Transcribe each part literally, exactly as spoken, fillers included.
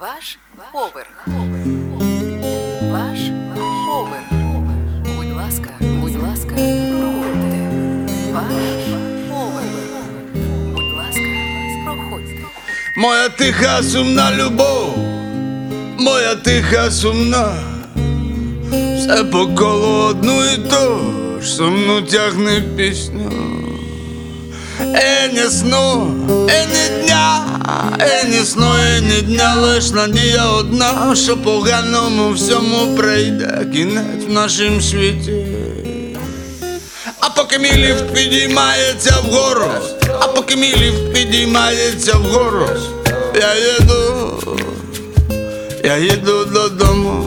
Ваш поверх. Ваш поверх. Будь ласка, будь ласка, проходьте. Ваш поверх. Будь ласка, проходьте. Моя тиха сумна любов, моя тиха сумна, все по колу одну і ту ж сумну тягне пісню. І ні сну, і ні дня, і ні сну, і ні дня, лиш надія одна, що поганому всьому прийде кінець в нашім світі. А поки мій ліфт підіймається вгору, а поки мій ліфт підіймається вгору, я їду, я їду додому.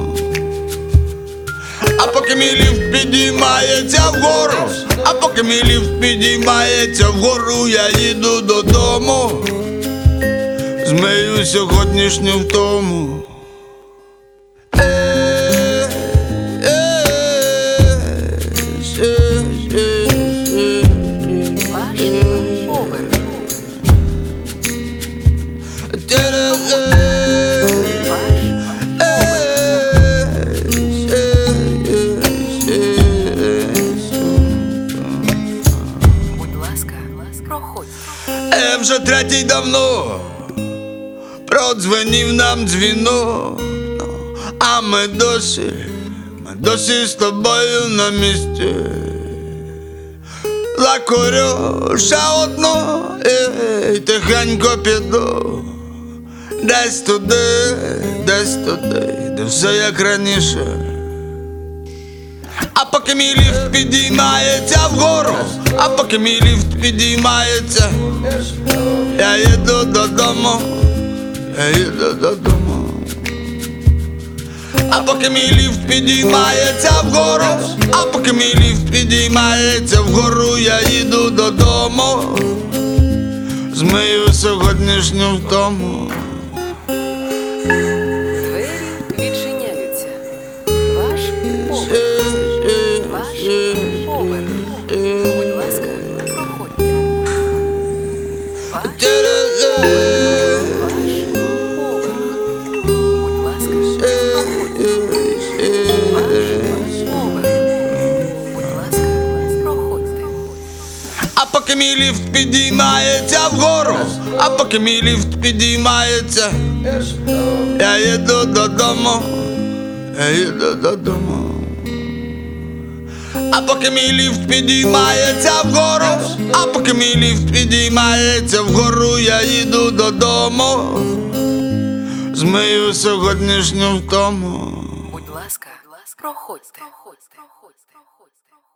А поки мій ліфт підіймається вгору, а поки мій ліфт підіймається вгору, я їду додому, змию сьогоднішню втому. Ваш поверх. Будь ласка, проходьте. Е, вже третій давно продзвенів нам дзвінок, а ми досі, ми досі з тобою на місці. Закурю ще одну і тихенько піду десь туди, десь туди, де все як раніше. А поки мій ліфт підіймається вгору, а поки мій ліфт підіймається, я їду додому, я їду додому. А поки мій ліфт підіймається вгору, а поки мій ліфт підіймається вгору, я їду додому, змию сьогоднішню втому. Двері відчиняються. Ваш поверх. Ваш поверх. Будь ласка, проходьте. Ваш поверх. Будь ласка, проходьте. Ваш поверх. Будь ласка, проходьте. А поки мій ліфт підіймається вгору, а поки мій ліфт підіймається, я їду додому, я їду додому. А поки мій ліфт підіймається вгору, а поки мій ліфт підіймається вгору, я їду додому, змию сьогоднішню втому. Будь ласка, проходьте.